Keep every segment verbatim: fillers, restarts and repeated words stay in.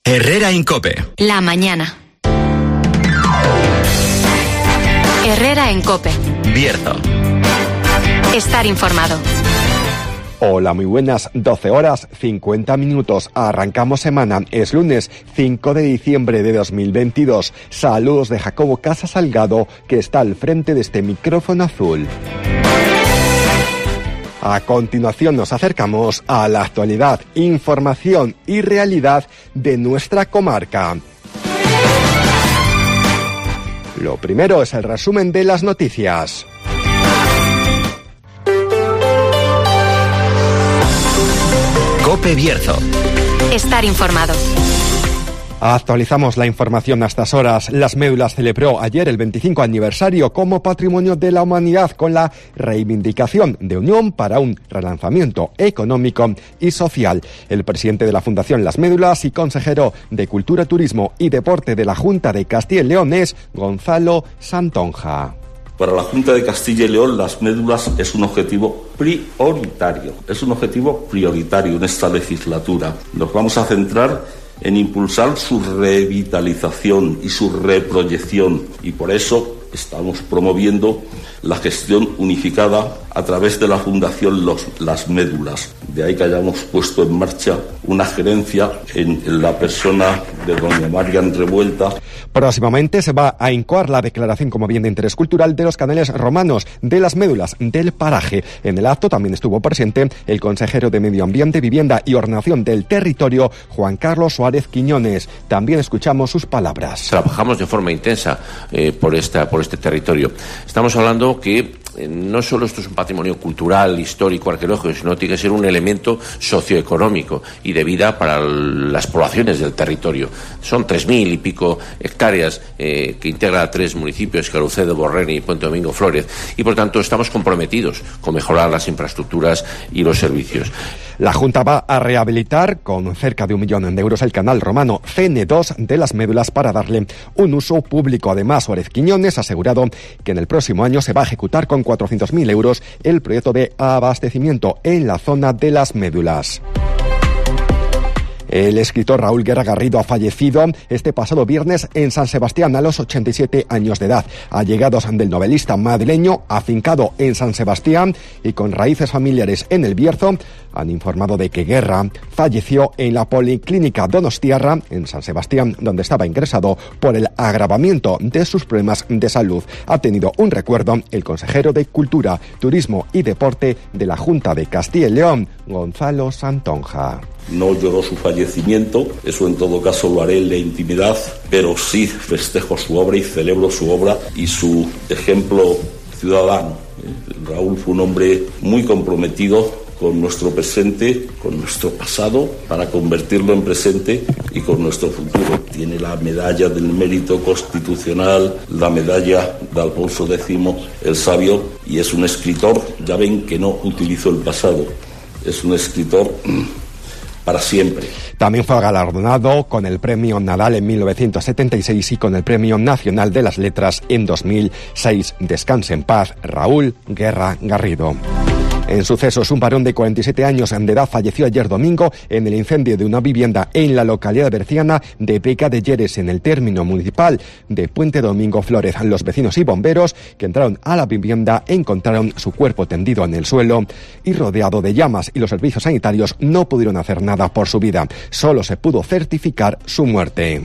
Herrera Incope. La mañana. Herrera en Cope. Bierzo. Estar informado. Hola, muy buenas. doce horas, cincuenta minutos. Arrancamos semana. Es lunes cinco de diciembre de dos mil veintidós. Saludos de Jacobo Casa Salgado, que está al frente de este micrófono azul. A continuación nos acercamos a la actualidad, información y realidad de nuestra comarca. Lo primero es el resumen de las noticias. Cope Bierzo. Estar informado. Actualizamos la información a estas horas. Las Médulas celebró ayer el veinticinco aniversario como Patrimonio de la Humanidad con la reivindicación de unión para un relanzamiento económico y social. El presidente de la Fundación Las Médulas y consejero de Cultura, Turismo y Deporte de la Junta de Castilla y León es Gonzalo Santonja. Para la Junta de Castilla y León, las médulas es un objetivo prioritario. Es un objetivo prioritario en esta legislatura. Nos vamos a centrar en impulsar su revitalización y su reproyección, y por eso estamos promoviendo la gestión unificada a través de la Fundación Los, Las Médulas. De ahí que hayamos puesto en marcha una gerencia en, en la persona de doña Marian Revuelta. Próximamente se va a incoar la declaración como bien de interés cultural de los canales romanos de Las Médulas del Paraje. En el acto también estuvo presente el consejero de Medio Ambiente, Vivienda y Ordenación del Territorio, Juan Carlos Suárez Quiñones. También escuchamos sus palabras. Trabajamos de forma intensa eh, por, esta, por este territorio. Estamos hablando que eh, no solo esto es un patrimonio cultural, histórico, arqueológico, sino tiene que ser un elemento socioeconómico y de vida para las poblaciones del territorio. Son tres mil y pico hectáreas eh, que integra a tres municipios, Carucedo, Borreni y Puente Domingo Flórez, y por tanto estamos comprometidos con mejorar las infraestructuras y los servicios. La Junta va a rehabilitar con cerca de un millón de euros el canal romano C N dos de Las Médulas para darle un uso público. Además, Suárez Quiñones ha asegurado que en el próximo año se va a ejecutar con cuatrocientos mil euros el proyecto de abastecimiento en la zona de Las Médulas. El escritor Raúl Guerra Garrido ha fallecido este pasado viernes en San Sebastián a los ochenta y siete años de edad. Allegados del novelista madrileño, afincado en San Sebastián y con raíces familiares en el Bierzo, han informado de que Guerra falleció en la Policlínica Donostiarra, en San Sebastián, donde estaba ingresado por el agravamiento de sus problemas de salud. Ha tenido un recuerdo el consejero de Cultura, Turismo y Deporte de la Junta de Castilla y León, Gonzalo Santonja. No lloró su fallecimiento, eso en todo caso lo haré en la intimidad, pero sí festejo su obra y celebro su obra y su ejemplo ciudadano. Raúl fue un hombre muy comprometido con nuestro presente, con nuestro pasado, para convertirlo en presente y con nuestro futuro. Tiene la medalla del mérito constitucional, la medalla de Alfonso décimo el Sabio, y es un escritor, ya ven que no utilizo el pasado, es un escritor para siempre. También fue galardonado con el Premio Nadal en mil novecientos setenta y seis y con el Premio Nacional de las Letras en dos mil seis. Descanse en paz, Raúl Guerra Garrido. En sucesos, un varón de cuarenta y siete años de edad falleció ayer domingo en el incendio de una vivienda en la localidad berciana de Vega de Lleres, en el término municipal de Puente Domingo Flórez. Los vecinos y bomberos que entraron a la vivienda encontraron su cuerpo tendido en el suelo y rodeado de llamas, y los servicios sanitarios no pudieron hacer nada por su vida. Solo se pudo certificar su muerte.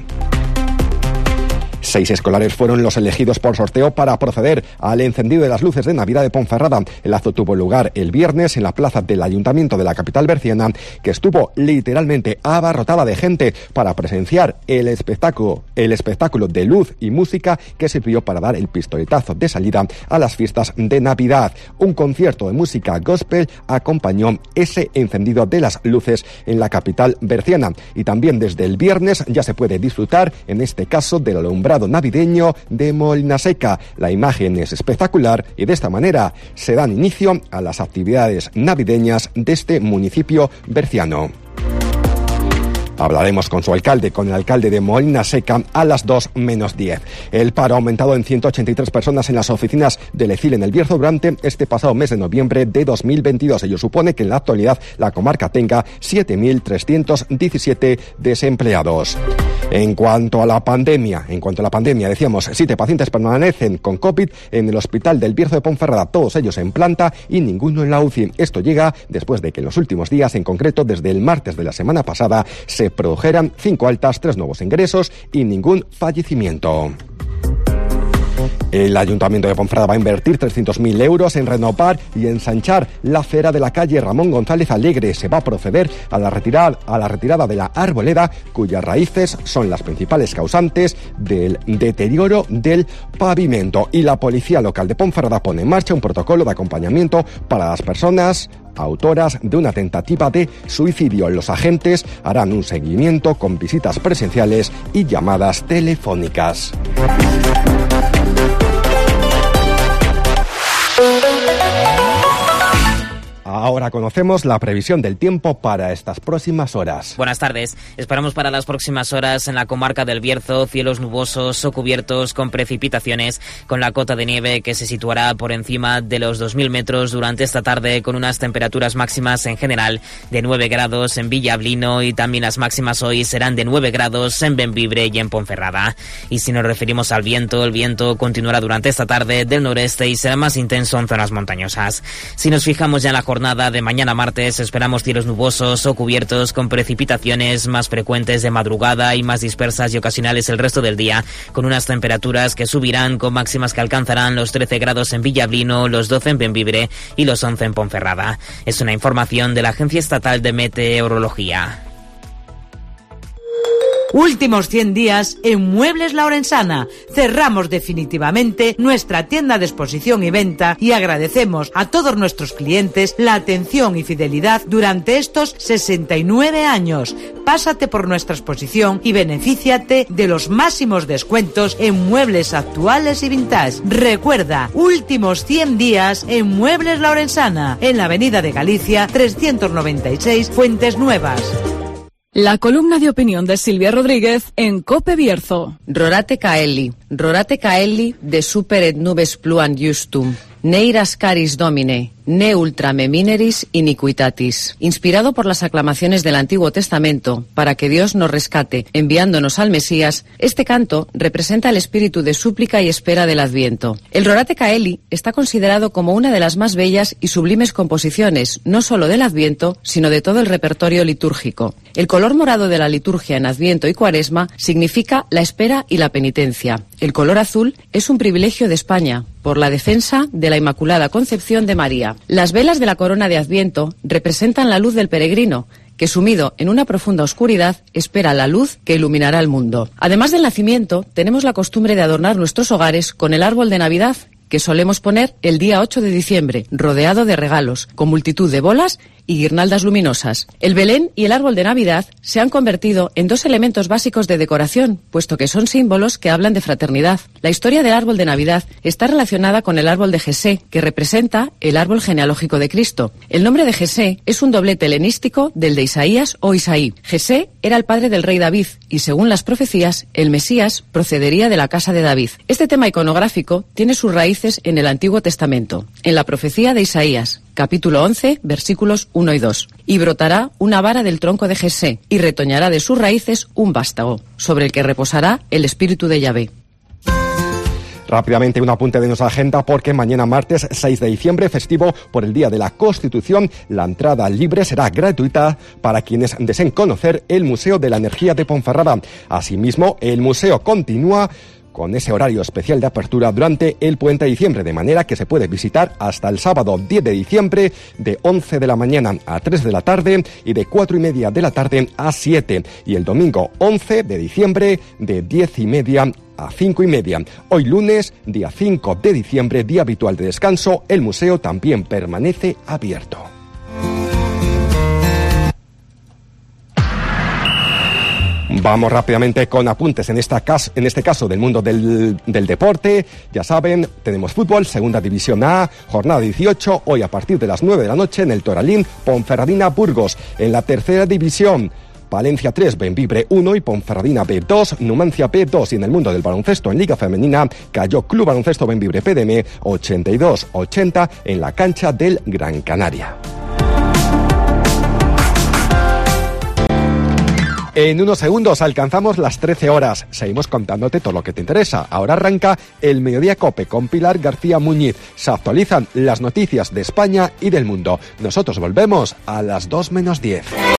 Seis escolares fueron los elegidos por sorteo para proceder al encendido de las luces de Navidad de Ponferrada. El acto tuvo lugar el viernes en la plaza del Ayuntamiento de la capital berciana, que estuvo literalmente abarrotada de gente para presenciar el espectáculo, el espectáculo de luz y música que sirvió para dar el pistoletazo de salida a las fiestas de Navidad. Un concierto de música gospel acompañó ese encendido de las luces en la capital berciana, y también desde el viernes ya se puede disfrutar, en este caso, del alumbrado navideño de Molinaseca. La imagen es espectacular y de esta manera se dan inicio a las actividades navideñas de este municipio berciano. Hablaremos con su alcalde, con el alcalde de Molina Seca, a las dos menos diez. El paro ha aumentado en ciento ochenta y tres personas en las oficinas del E C I L en El Bierzo durante este pasado mes de noviembre de dos mil veintidós. Ello supone que en la actualidad la comarca tenga siete mil trescientos diecisiete desempleados. En cuanto a la pandemia, en cuanto a la pandemia, decíamos, siete pacientes permanecen con COVID en el hospital del Bierzo de Ponferrada, todos ellos en planta y ninguno en la U C I. Esto llega después de que en los últimos días, en concreto desde el martes de la semana pasada, se produjeran cinco altas, tres nuevos ingresos y ningún fallecimiento. El Ayuntamiento de Ponferrada va a invertir trescientos mil euros en renovar y ensanchar la acera de la calle Ramón González Alegre. Se va a proceder a la retirada, a la retirada de la arboleda, cuyas raíces son las principales causantes del deterioro del pavimento. Y la Policía Local de Ponferrada pone en marcha un protocolo de acompañamiento para las personas autoras de una tentativa de suicidio. Los agentes harán un seguimiento con visitas presenciales y llamadas telefónicas. Ahora conocemos la previsión del tiempo para estas próximas horas. Buenas tardes. Esperamos para las próximas horas en la comarca del Bierzo cielos nubosos o cubiertos con precipitaciones, con la cota de nieve que se situará por encima de los dos mil metros durante esta tarde, con unas temperaturas máximas en general de nueve grados en Villablino, y también las máximas hoy serán de nueve grados en Bembibre y en Ponferrada. Y si nos referimos al viento, el viento continuará durante esta tarde del noreste y será más intenso en zonas montañosas. Si nos fijamos ya en la jornada de mañana martes, esperamos cielos nubosos o cubiertos con precipitaciones más frecuentes de madrugada y más dispersas y ocasionales el resto del día, con unas temperaturas que subirán, con máximas que alcanzarán los trece grados en Villablino, los doce en Bembibre y los once en Ponferrada. Es una información de la Agencia Estatal de Meteorología. Últimos cien días en Muebles La Orensana. Cerramos definitivamente nuestra tienda de exposición y venta y agradecemos a todos nuestros clientes la atención y fidelidad durante estos sesenta y nueve años. Pásate por nuestra exposición y benefíciate de los máximos descuentos en muebles actuales y vintage. Recuerda, últimos cien días en Muebles La Orensana, en la Avenida de Galicia trescientos noventa y seis, Fuentes Nuevas. La columna de opinión de Silvia Rodríguez en COPE Bierzo. Rorate caeli, rorate caeli de super et nubes pluan justum, neiras caris domine, ne ultrame mineris iniquitatis. Inspirado por las aclamaciones del Antiguo Testamento para que Dios nos rescate enviándonos al Mesías, este canto representa el espíritu de súplica y espera del Adviento. El Rorate caeli está considerado como una de las más bellas y sublimes composiciones, no solo del Adviento, sino de todo el repertorio litúrgico. El color morado de la liturgia en Adviento y Cuaresma significa la espera y la penitencia. El color azul es un privilegio de España, por la defensa de la Inmaculada Concepción de María. Las velas de la corona de Adviento representan la luz del peregrino, que sumido en una profunda oscuridad espera la luz que iluminará el mundo. Además del nacimiento, tenemos la costumbre de adornar nuestros hogares con el árbol de Navidad, que solemos poner el día ocho de diciembre, rodeado de regalos, con multitud de bolas y guirnaldas luminosas. El Belén y el árbol de Navidad se han convertido en dos elementos básicos de decoración, puesto que son símbolos que hablan de fraternidad. La historia del árbol de Navidad está relacionada con el árbol de Jesé, que representa el árbol genealógico de Cristo. El nombre de Jesé es un doblete helenístico del de Isaías o Isaí. Jesé era el padre del rey David y, según las profecías, el Mesías procedería de la casa de David. Este tema iconográfico tiene sus raíces en el Antiguo Testamento, en la profecía de Isaías, capítulo once, versículos uno y dos. Y brotará una vara del tronco de Jesé, y retoñará de sus raíces un vástago, sobre el que reposará el espíritu de Yahvé. Rápidamente un apunte de nuestra agenda, porque mañana martes seis de diciembre, festivo por el Día de la Constitución, la entrada libre será gratuita para quienes deseen conocer el Museo de la Energía de Ponferrada. Asimismo, el museo continúa con ese horario especial de apertura durante el puente de diciembre, de manera que se puede visitar hasta el sábado diez de diciembre de once de la mañana a tres de la tarde y de cuatro y media de la tarde a siete, y el domingo once de diciembre de diez y media a cinco y media. Hoy lunes, día cinco de diciembre, día habitual de descanso, el museo también permanece abierto. Vamos rápidamente con apuntes en, esta cas- en este caso del mundo del, del deporte. Ya saben, tenemos fútbol, segunda división A, jornada dieciocho, hoy a partir de las nueve de la noche en el Toralín, Ponferradina Burgos. En la tercera división, Palencia tres, Bembibre uno y Ponferradina B dos, Numancia B dos. Y en el mundo del baloncesto en Liga Femenina cayó Club Baloncesto Bembibre P D M ochenta y dos ochenta en la cancha del Gran Canaria. En unos segundos alcanzamos las trece horas. Seguimos contándote todo lo que te interesa. Ahora arranca el Mediodía Cope con Pilar García Muñiz. Se actualizan las noticias de España y del mundo. Nosotros volvemos a las dos menos diez.